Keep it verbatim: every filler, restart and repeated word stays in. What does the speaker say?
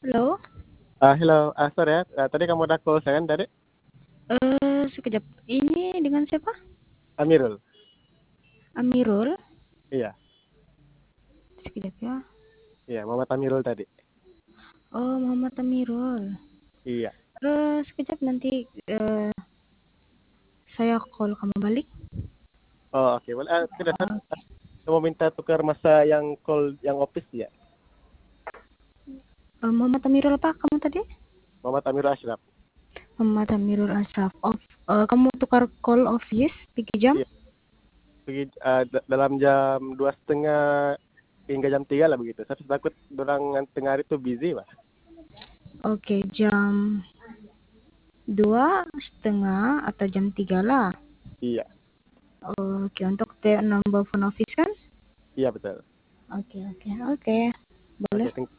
Halo? Ah, hello, ah, sorry ya, ah, tadi kamu udah call saya kan tadi? Eh, sekejap. Ini dengan siapa? Amirul. Amirul? Iya, Sekejap ya. iya, Muhammad Amirul tadi. Oh, Muhammad Amirul. Iya. Eh, sekejap nanti eh, saya call kamu balik. Oh, oke. Boleh. Ah, tidak, saya Oh, saya mau minta tukar masa yang call yang office ya. eh, Muhammad Amirul apa kamu tadi? Muhammad Amirul Ashraf. Muhammad Amirul Ashraf. Of, eh, kamu tukar call office tiga jam? Iya. Pergi ah, da- dalam jam dua setengah hingga jam tiga lah begitu. Saya takut orang tengah hari itu busy, Pak. Oke, jam dua setengah atau jam tiga lah. Iya, Oke, untuk the number phone office kan? iya betul. Oke, oke, oke. Oke, Boleh. thank